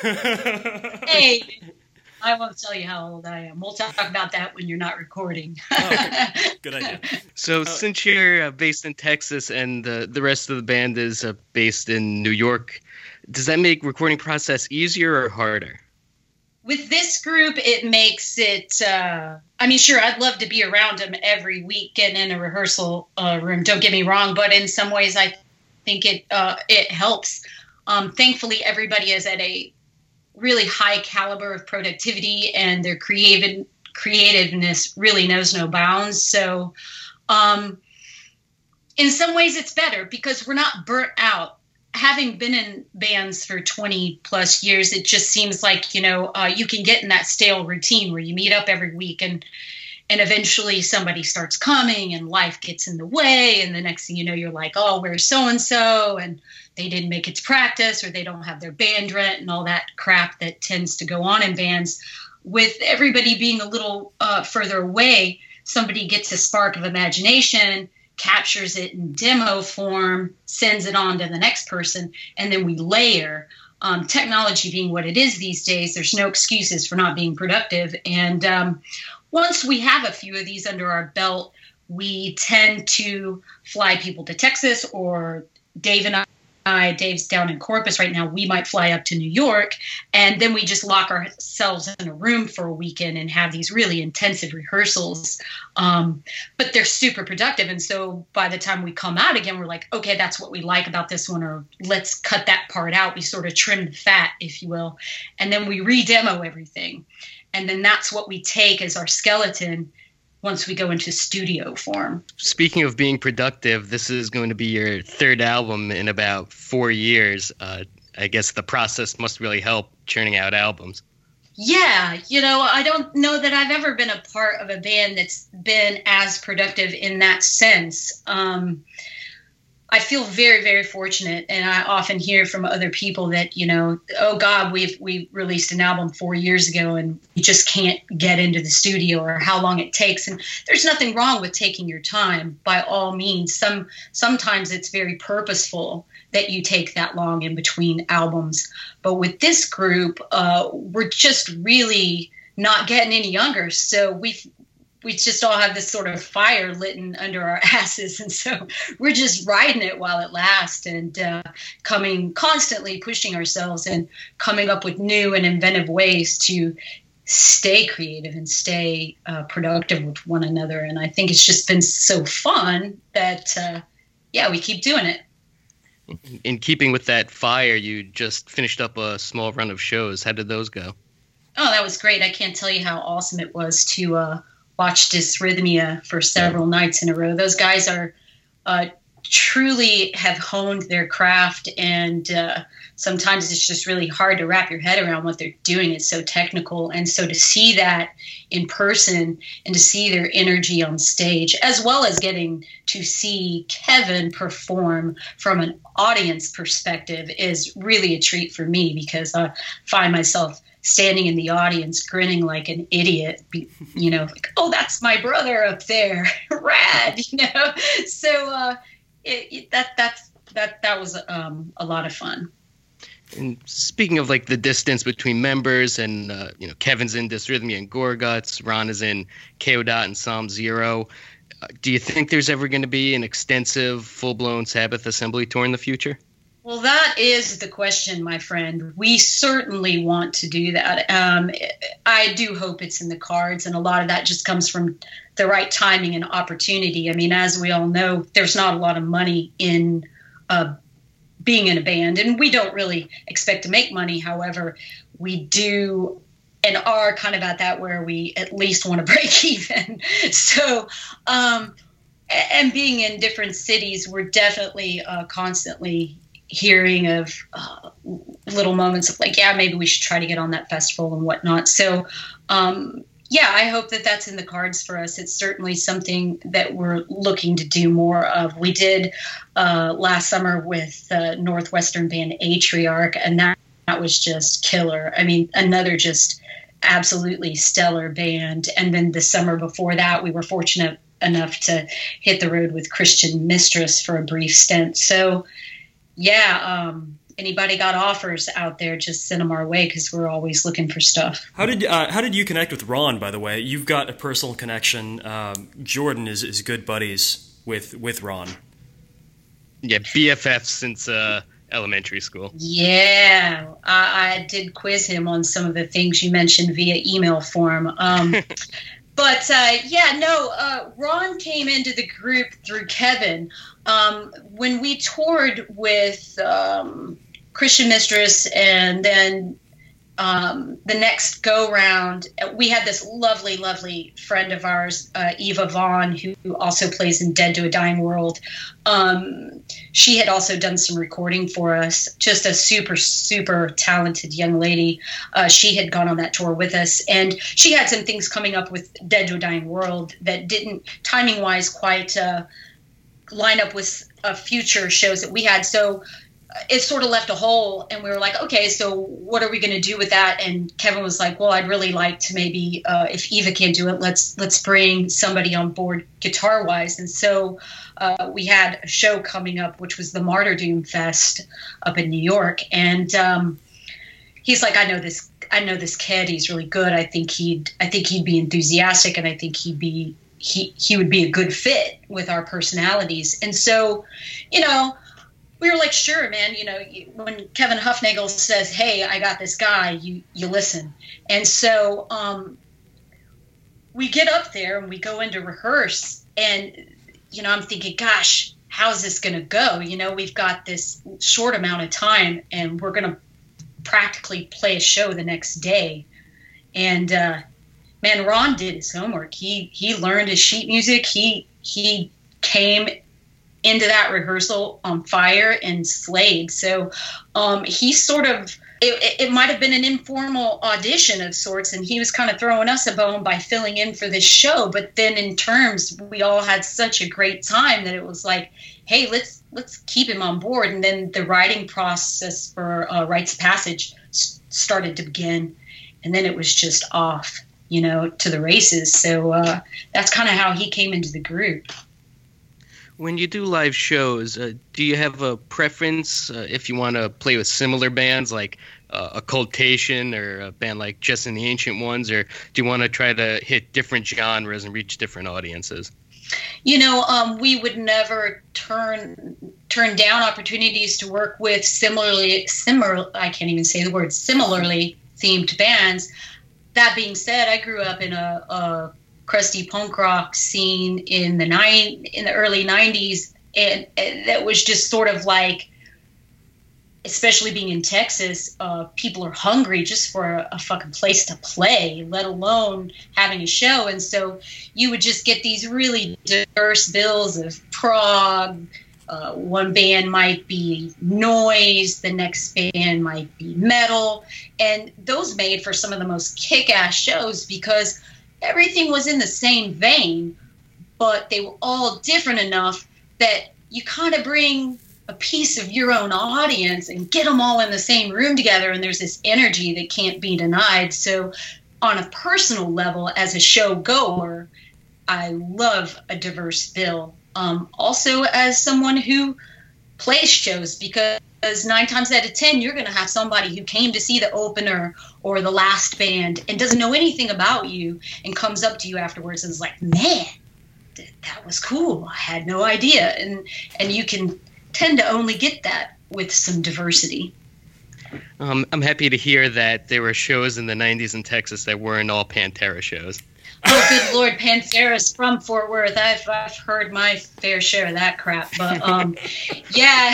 Hey, I won't tell you how old I am. We'll talk about that when you're not recording. Oh, good idea. So since you're uh, based in Texas and the the rest of the band is uh, based in New York, does that make recording process easier or harder? With this group, it makes it, uh, I mean, sure, I'd love to be around them every week and in a rehearsal uh, room, don't get me wrong, but in some ways I think it uh, it helps. Um, thankfully, everybody is at a really high caliber of productivity, and their creative creativeness really knows no bounds. So um, in some ways it's better because we're not burnt out. Having been in bands for twenty plus years, it just seems like, you know, uh, you can get in that stale routine where you meet up every week and and eventually somebody starts coming and life gets in the way. And the next thing you know, you're like, oh, where's so-and-so? And they didn't make it to practice, or they don't have their band rent and all that crap that tends to go on in bands. With everybody being a little uh, further away, somebody gets a spark of imagination, captures it in demo form, sends it on to the next person, and then we layer. Um, technology being what it is these days, there's no excuses for not being productive. And um, once we have a few of these under our belt, we tend to fly people to Texas, or Dave and I, Dave's down in Corpus right now, we might fly up to New York, and then we just lock ourselves in a room for a weekend and have these really intensive rehearsals. Um, but they're super productive. And so by the time we come out again, we're like, okay, that's what we like about this one, or let's cut that part out. We sort of trim the fat, if you will. And then we re-demo everything. And then that's what we take as our skeleton once we go into studio form. Speaking of being productive, this is going to be your third album in about four years. Uh, I guess the process must really help churning out albums. Yeah, you know, I don't know that I've ever been a part of a band that's been as productive in that sense. Um, I feel very, very fortunate, and I often hear from other people that, you know, oh God, we've we released an album four years ago and we just can't get into the studio, or how long it takes. And there's nothing wrong with taking your time, by all means. Some sometimes it's very purposeful that you take that long in between albums. But with this group, uh, we're just really not getting any younger. So we've we just all have this sort of fire lit under our asses. And so we're just riding it while it lasts, and uh, coming, constantly pushing ourselves and coming up with new and inventive ways to stay creative and stay uh, productive with one another. And I think it's just been so fun that, uh, yeah, we keep doing it. In keeping with that fire, you just finished up a small run of shows. How did those go? Oh, that was great. I can't tell you how awesome it was to uh, watch Dysrhythmia for several nights in a row. Those guys are uh, truly have honed their craft, and uh, sometimes it's just really hard to wrap your head around what they're doing. It's so technical. And so to see that in person and to see their energy on stage, as well as getting to see Kevin perform from an audience perspective, is really a treat for me, because I find myself standing in the audience grinning like an idiot, you know, like, oh, that's my brother up there. Rad, you know? So uh, it, it, that, that's, that, that was um, a lot of fun. And speaking of like the distance between members, and uh, you know, Kevin's in Dysrhythmia and Gorguts, Ron is in K O Dot and Psalm Zero. Uh, do you think there's ever going to be an extensive, full-blown Sabbath Assembly tour in the future? Well, that is the question, my friend. We certainly want to do that. Um, I do hope it's in the cards, and a lot of that just comes from the right timing and opportunity. I mean, as we all know, there's not a lot of money in uh, being in a band, and we don't really expect to make money. However, we do and are kind of at that where we at least want to break even. So, um, and being in different cities, we're definitely uh, constantly hearing of uh, little moments of like, yeah, maybe we should try to get on that festival and whatnot. So, um, yeah, I hope that that's in the cards for us. It's certainly something that we're looking to do more of. We did uh, last summer with uh, Northwestern band Atriarch, and that, that was just killer. I mean, another just absolutely stellar band. And then the summer before that, we were fortunate enough to hit the road with Christian Mistress for a brief stint. So, yeah, um, anybody got offers out there, just send them our way, because we're always looking for stuff. How did uh, how did you connect with Ron, by the way? You've got a personal connection. Um, Jordan is, is good buddies with, with Ron. Yeah, B F Fs since uh, elementary school. Yeah, I, I did quiz him on some of the things you mentioned via email form. Um, but, uh, yeah, no, uh, Ron came into the group through Kevin. Um, when we toured with um, Christian Mistress, and then um, the next go round, we had this lovely, lovely friend of ours, uh, Eva Vaughn, who also plays in Dead to a Dying World. Um, she had also done some recording for us. Just a super, super talented young lady. Uh, she had gone on that tour with us, and she had some things coming up with Dead to a Dying World that didn't, timing wise, quite uh, line up with uh, future shows that we had. So it sort of left a hole, and we were like, okay, so what are we going to do with that? And Kevin was like, well, I'd really like to maybe, uh, if Eva can't do it, let's let's bring somebody on board guitar wise. And so uh, we had a show coming up, which was the Martyrdom Fest up in New York. And um, he's like, I know this, I know this kid. He's really good. I think he'd, I think he'd be enthusiastic, and I think he'd be, he he would be a good fit with our personalities. And so, you know, we were like, sure, man, you know, when Kevin Huffnagel says, hey, I got this guy, you, you listen. And so um, we get up there and we go in to rehearse, and, you know, I'm thinking, gosh, how's this going to go? You know, we've got this short amount of time, and we're going to practically play a show the next day. And, uh, man, Ron did his homework. He he learned his sheet music. He he came into that rehearsal on fire and slayed. So um, he sort of, it, it might have been an informal audition of sorts, and he was kind of throwing us a bone by filling in for this show. But then in terms, we all had such a great time that it was like, hey, let's let's keep him on board. And then the writing process for uh, Rites of Passage s- started to begin, and then it was just off, you know, to the races. So uh, that's kind of how he came into the group. When you do live shows, uh, do you have a preference uh, if you want to play with similar bands like uh, Occultation or a band like Just in the Ancient Ones, or do you want to try to hit different genres and reach different audiences? You know, um, we would never turn turn down opportunities to work with similarly similar. I can't even say the word similarly themed bands. That being said, I grew up in a, a crusty punk rock scene in the nine in the early nineties, and, and that was just sort of like, especially being in Texas, uh, people are hungry just for a, a fucking place to play, let alone having a show. And so you would just get these really diverse bills of prog. Uh, one band might be noise, the next band might be metal, and those made for some of the most kick-ass shows because everything was in the same vein, but they were all different enough that you kind of bring a piece of your own audience and get them all in the same room together, and there's this energy that can't be denied. So on a personal level, as a show goer, I love a diverse bill. Um, also as someone who plays shows, because nine times out of ten, you're going to have somebody who came to see the opener or the last band and doesn't know anything about you and comes up to you afterwards and is like, man, th- that was cool. I had no idea. And, and you can tend to only get that with some diversity. Um, I'm happy to hear that there were shows in the nineties in Texas that weren't all Pantera shows. Oh, good Lord, Pantera's from Fort Worth. I've I've heard my fair share of that crap. But, um, yeah,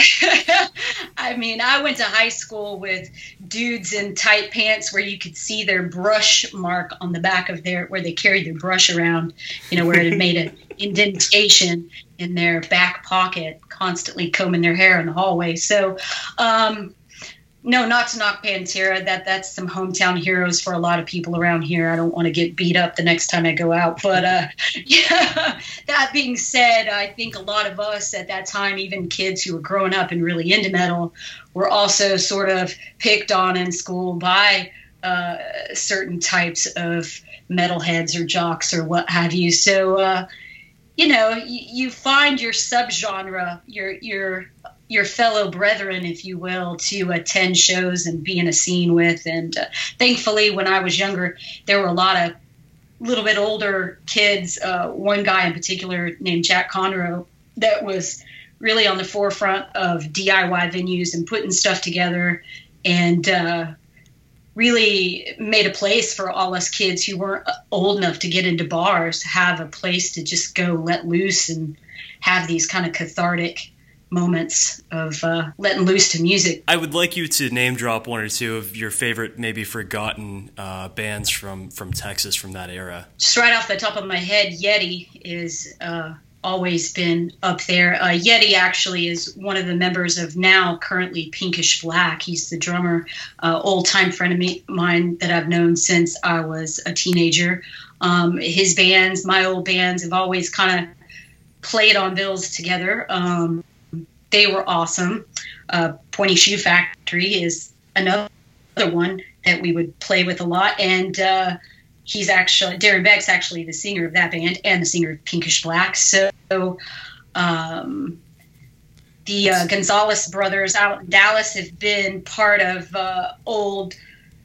I mean, I went to high school with dudes in tight pants where you could see their brush mark on the back of their, where they carried their brush around, you know, where it had made an indentation in their back pocket, constantly combing their hair in the hallway. So, um, no, not to knock Pantera. That that's some hometown heroes for a lot of people around here. I don't want to get beat up the next time I go out. But uh, yeah, that being said, I think a lot of us at that time, even kids who were growing up and really into metal, were also sort of picked on in school by uh, certain types of metalheads or jocks or what have you. So, uh, you know, you, you find your subgenre, your your your fellow brethren, if you will, to attend shows and be in a scene with. And uh, thankfully, when I was younger, there were a lot of little bit older kids, uh, one guy in particular named Jack Conroe, that was really on the forefront of D I Y venues and putting stuff together, and uh, really made a place for all us kids who weren't old enough to get into bars to have a place to just go let loose and have these kind of cathartic moments of uh, letting loose to music. I would like you to name drop one or two of your favorite, maybe forgotten uh, bands from, from Texas from that era. Just right off the top of my head, Yeti is uh, always been up there. Uh, Yeti actually is one of the members of now currently Pinkish Black. He's the drummer, uh, old-time friend of me, mine that I've known since I was a teenager. Um, his bands, my old bands, have always kind of played on bills together. Um, They were awesome. Uh, Pointy Shoe Factory is another one that we would play with a lot. And uh, he's actually, Darren Beck's actually the singer of that band and the singer of Pinkish Black. So um, the uh, Gonzalez brothers out in Dallas have been part of uh, old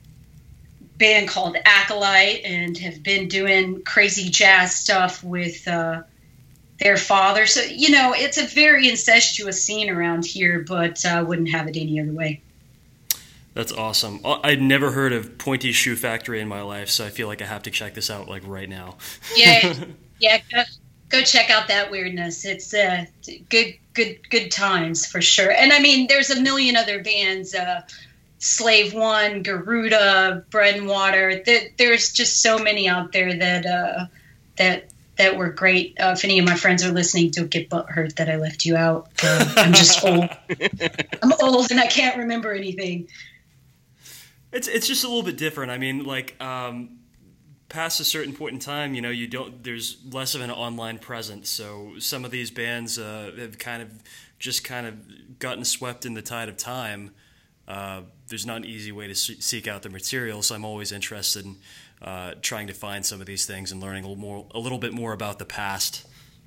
band called Acolyte and have been doing crazy jazz stuff with uh, their father. So, you know, it's a very incestuous scene around here, but I uh, wouldn't have it any other way. That's awesome. I'd never heard of Pointy Shoe Factory in my life, so I feel like I have to check this out, like, right now. Yeah, yeah, go, go check out that weirdness. It's uh, good, good, good times for sure. And, I mean, there's a million other bands. Uh, Slave One, Garuda, Bread and Water. There, there's just so many out there that uh, that that were great. Uh, if any of my friends are listening, don't get butthurt that I left you out. Uh, I'm just old. I'm old and I can't remember anything. It's it's just a little bit different. I mean, like um, past a certain point in time, you know, you don't. There's less of an online presence, so some of these bands uh, have kind of just kind of gotten swept in the tide of time. Uh, there's not an easy way to seek out the material, so I'm always interested in uh, trying to find some of these things and learning a little more, a little bit more about the past.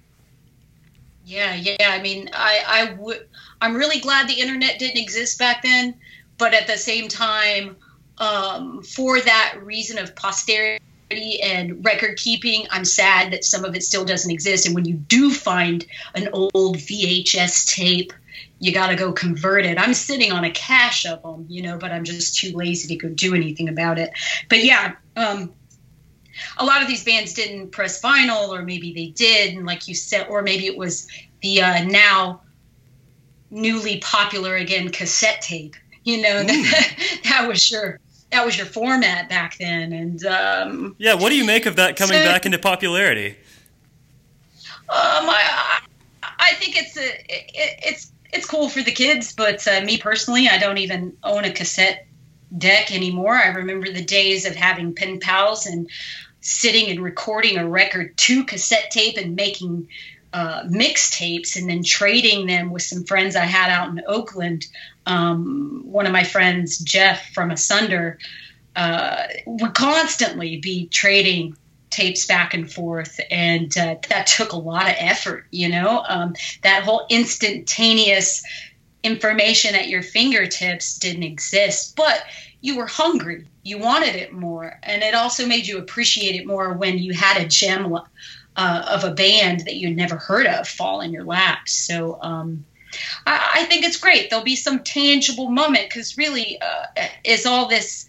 Yeah, yeah. I mean, I, I would. I'm really glad the internet didn't exist back then, but at the same time, um, for that reason of posterity and record keeping, I'm sad that some of it still doesn't exist. And when you do find an old V H S tape, you got to go convert it. I'm sitting on a cache of them, you know, but I'm just too lazy to go do anything about it. But yeah, um, a lot of these bands didn't press vinyl, or maybe they did. And like you said, or maybe it was the uh, now newly popular again cassette tape, you know, mm. that, that was your, that was your format back then. And um, yeah, what do you make of that coming so, back into popularity? Um, I, I think it's a, it, it's, It's cool for the kids, but uh, me personally, I don't even own a cassette deck anymore. I remember the days of having pen pals and sitting and recording a record to cassette tape and making uh, mixtapes and then trading them with some friends I had out in Oakland. Um, one of my friends, Jeff from Asunder, uh, would constantly be trading tapes back and forth, and uh, that took a lot of effort, you know. Um, that whole instantaneous information at your fingertips didn't exist, but you were hungry, you wanted it more, and it also made you appreciate it more when you had a gem uh, of a band that you'd never heard of fall in your lap. So um, I, I think it's great. There'll be some tangible moment, because really uh, is all this,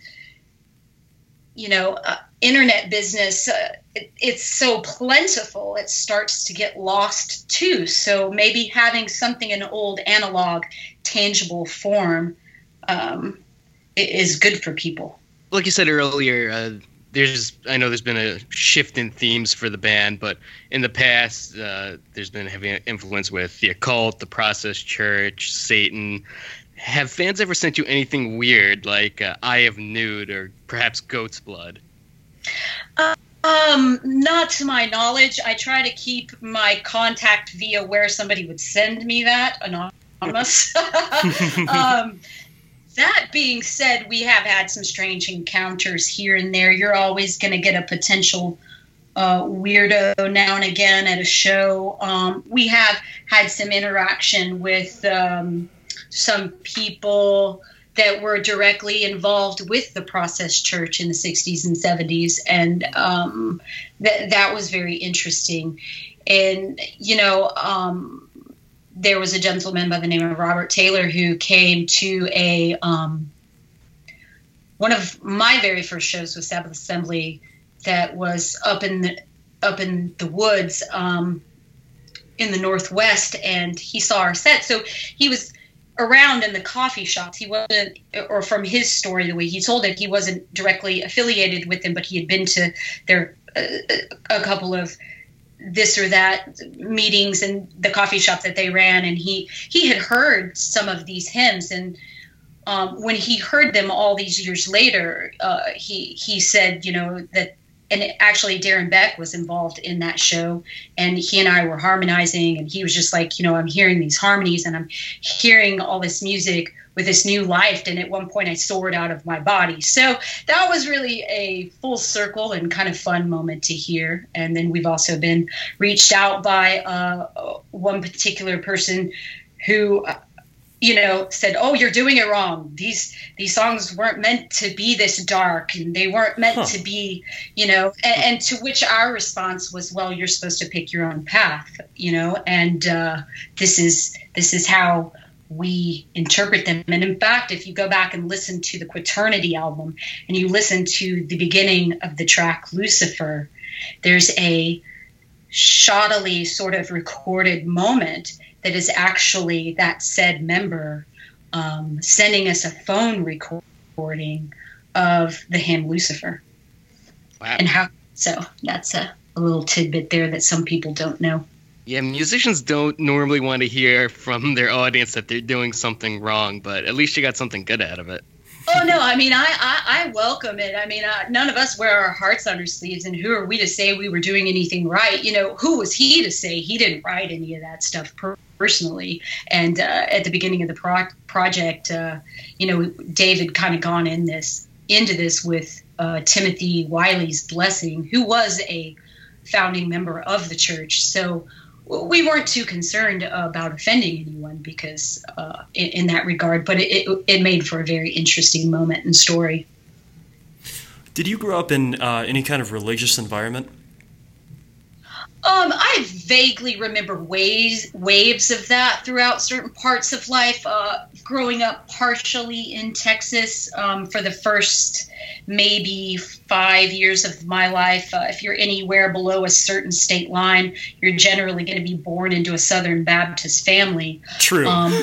you know, uh, internet business, uh, it, it's so plentiful, it starts to get lost too. So maybe having something in old analog, tangible form um, is good for people. Like you said earlier, uh, there's I know there's been a shift in themes for the band, but in the past, uh, there's been heavy influence with the occult, the Process Church, Satan. Have fans ever sent you anything weird, like uh, Eye of Nude or perhaps Goat's Blood? Uh, um, not to my knowledge. I try to keep my contact via where somebody would send me that, anonymous. um, that being said, we have had some strange encounters here and there. You're always going to get a potential uh, weirdo now and again at a show. Um, we have had some interaction with um, some people that were directly involved with the Process Church in the sixties and seventies. And um, that that was very interesting. And, you know, um, there was a gentleman by the name of Robert Taylor who came to a um, one of my very first shows with Sabbath Assembly that was up in the, up in the woods um, in the Northwest, and he saw our set. So he was around in the coffee shops. He wasn't, or from his story, the way he told it, he wasn't directly affiliated with them, but he had been to their uh, a couple of this or that meetings in the coffee shop that they ran, and he he had heard some of these hymns, and um, when he heard them all these years later, uh, he he said, you know, that. And actually, Darren Beck was involved in that show, and he and I were harmonizing, and he was just like, you know, I'm hearing these harmonies, and I'm hearing all this music with this new life, and at one point I soared out of my body. So that was really a full circle and kind of fun moment to hear. And then we've also been reached out by uh, one particular person who, you know, said, oh, you're doing it wrong. These these songs weren't meant to be this dark, and they weren't meant huh. to be, you know, and, and to which our response was, well, you're supposed to pick your own path, you know, and uh, this is this is how we interpret them. And in fact, if you go back and listen to the Quaternity album and you listen to the beginning of the track Lucifer, there's a shoddily sort of recorded moment that is actually that said member um, sending us a phone recording recording of the hymn Lucifer. Wow. And how, so that's a, a little tidbit there that some people don't know. Yeah, musicians don't normally want to hear from their audience that they're doing something wrong, but at least you got something good out of it. Oh, no, I mean, I, I, I welcome it. I mean, uh, none of us wear our hearts on our sleeves, and who are we to say we were doing anything right? You know, who was he to say? He didn't write any of that stuff per- personally. And uh, at the beginning of the pro- project, uh, you know, David kind of gone in this into this with uh, Timothy Wiley's blessing, who was a founding member of the church. So we weren't too concerned about offending anyone because uh, in, in that regard, but it, it, it made for a very interesting moment and story. Did you grow up in uh, any kind of religious environment? Um, I vaguely remember waves waves of that throughout certain parts of life. Uh, growing up partially in Texas um, for the first maybe five years of my life. Uh, if you're anywhere below a certain state line, you're generally going to be born into a Southern Baptist family. True. Um,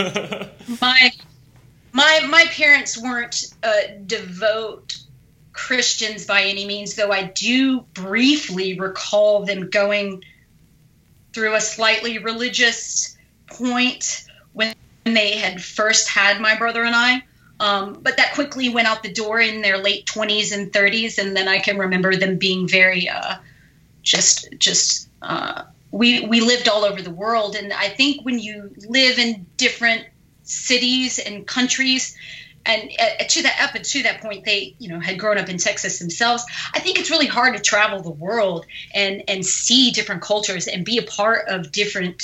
my my my parents weren't uh, devout Christians by any means, though I do briefly recall them going through a slightly religious point when they had first had my brother and I. Um, but that quickly went out the door in their late twenties and thirties, and then I can remember them being very uh, just just uh, we we lived all over the world, and I think when you live in different cities and countries. And uh, to that up and to that point, they, you know, had grown up in Texas themselves. I think it's really hard to travel the world and and see different cultures and be a part of different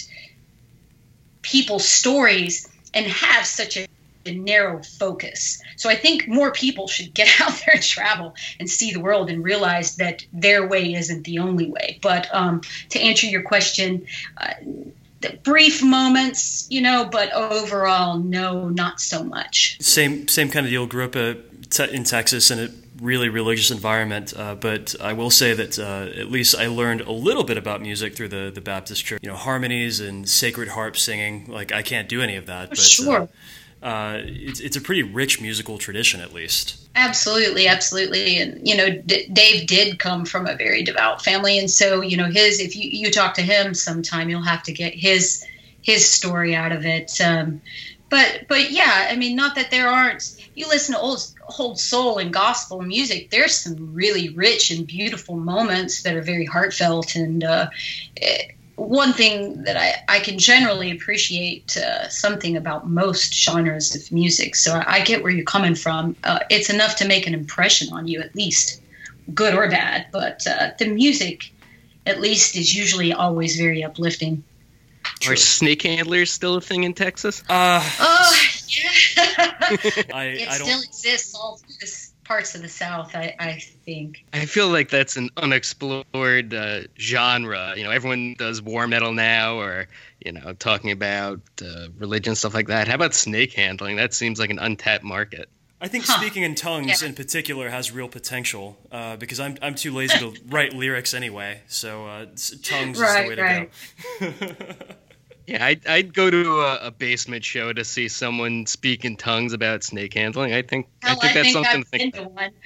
people's stories and have such a, a narrow focus. So I think more people should get out there and travel and see the world and realize that their way isn't the only way. But um, to answer your question, uh, the brief moments, you know, but overall, no, not so much. Same same kind of deal. Grew up uh, te- in Texas in a really religious environment, uh, but I will say that uh, at least I learned a little bit about music through the, the Baptist church. You know, harmonies and sacred harp singing. Like, I can't do any of that. But, sure. Uh, uh, it's, it's a pretty rich musical tradition, at least. Absolutely, absolutely. And, you know, D- Dave did come from a very devout family. And so, you know, his, if you, you talk to him sometime, you'll have to get his his story out of it. Um, but, but yeah, I mean, not that there aren't, you listen to old, old soul and gospel music, there's some really rich and beautiful moments that are very heartfelt. And uh, it, one thing that I, I can generally appreciate uh, something about most genres of music. So I, I get where you're coming from. Uh, it's enough to make an impression on you, at least, good or bad. But uh, the music, at least, is usually always very uplifting. True. Are snake handlers still a thing in Texas? Uh, Oh, yeah. I, it I don't. still exists all through the parts of the South, I, I think. I feel like that's an unexplored uh, genre. You know, everyone does war metal now, or you know, talking about uh, religion, stuff like that. How about snake handling? That seems like an untapped market. I think Huh. speaking in tongues Yeah. in particular has real potential uh, because I'm I'm too lazy to write lyrics anyway. So uh, s- tongues Right, is the way right. to go. Yeah, I'd, I'd go to a, a basement show to see someone speak in tongues about snake handling. I think Hell, I think that's something I've to think been about. to one.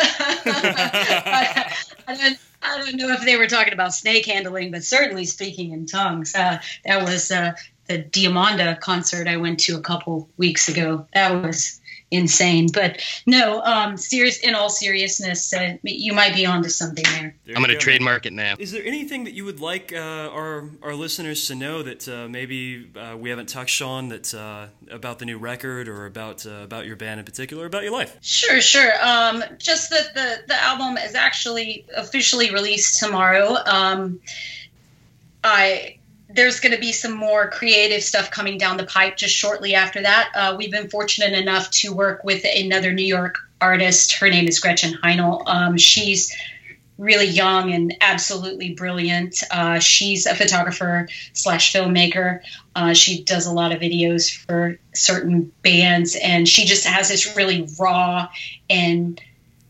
I, I don't, I don't know if they were talking about snake handling, but certainly speaking in tongues. Uh, that was uh, the Diamanda concert I went to a couple weeks ago. That was insane. But no, um, serious. In all seriousness, uh, you might be onto something there. There I'm you going to go. trademark it now. Is there anything that you would like uh, our our listeners to know that uh, maybe uh, we haven't touched on that uh, about the new record or about uh, about your band in particular, about your life? Sure, sure. Um, just that the, the album is actually officially released tomorrow. Um, I there's going to be some more creative stuff coming down the pipe just shortly after that. Uh, we've been fortunate enough to work with another New York artist. Her name is Gretchen Heinel. Um, she's really young and absolutely brilliant. Uh, she's a photographer slash filmmaker. Uh, she does a lot of videos for certain bands, and she just has this really raw and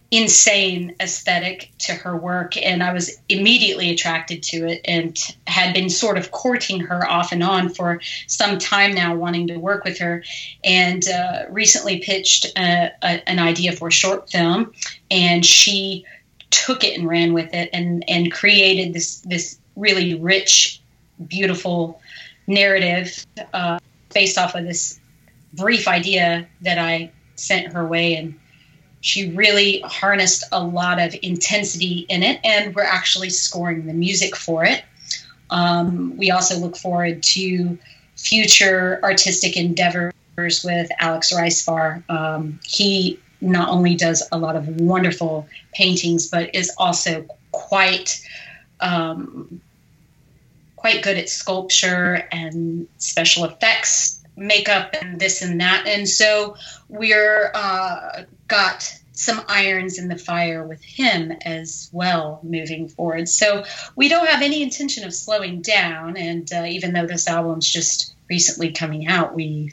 insane aesthetic to her work, and I was immediately attracted to it and had been sort of courting her off and on for some time now, wanting to work with her, and uh, recently pitched a, a, an idea for a short film, and she took it and ran with it and, and created this, this really rich, beautiful narrative uh, based off of this brief idea that I sent her way, and she really harnessed a lot of intensity in it, and we're actually scoring the music for it. Um, we also look forward to future artistic endeavors with Alex Reisfar. Um, he not only does a lot of wonderful paintings, but is also quite um, quite good at sculpture and special effects, makeup, and this and that. And so we're uh, got some irons in the fire with him as well moving forward. So we don't have any intention of slowing down. And uh, even though this album's just recently coming out, we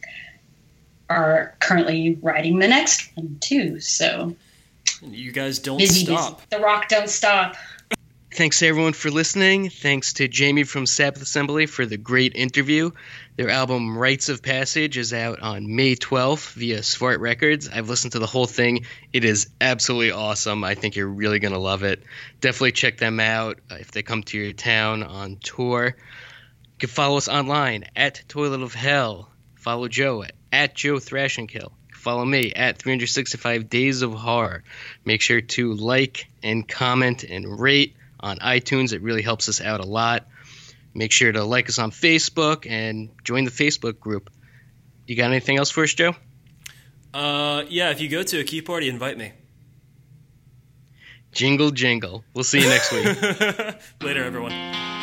are currently writing the next one too. So you guys don't busy, stop. Busy. The rock don't stop. Thanks to everyone for listening. Thanks to Jamie from Sabbath Assembly for the great interview. Their album Rites of Passage is out on May twelfth via Svart Records. I've listened to the whole thing. It is absolutely awesome. I think you're really going to love it. Definitely check them out uh, if they come to your town on tour. You can follow us online at Toilet of Hell. Follow Joe at, at Joe Thrash and Kill. Follow me at three sixty-five Days of Horror. Make sure to like and comment and rate on iTunes. It really helps us out a lot. Make sure to like us on Facebook and join the Facebook group. You got anything else for us, Joe? Uh, yeah, if you go to a key party, invite me. Jingle, jingle. We'll see you next week. Later, everyone.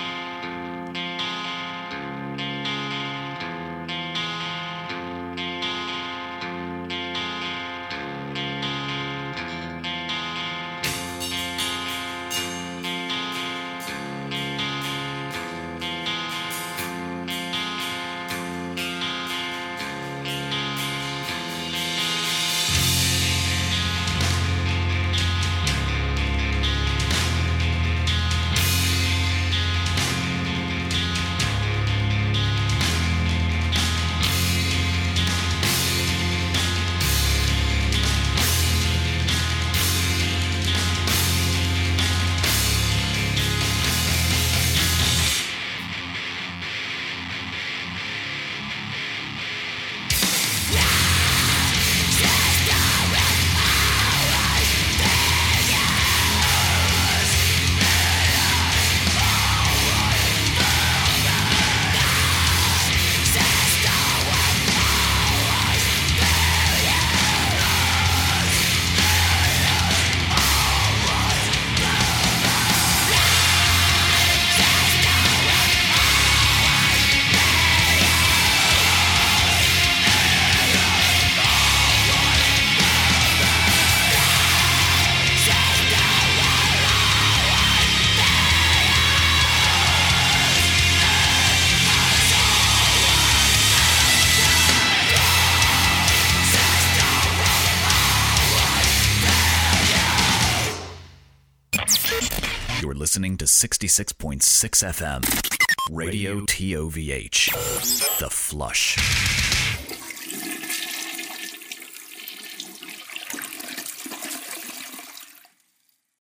Listening to sixty-six point six F M, Radio T O V H, The Flush.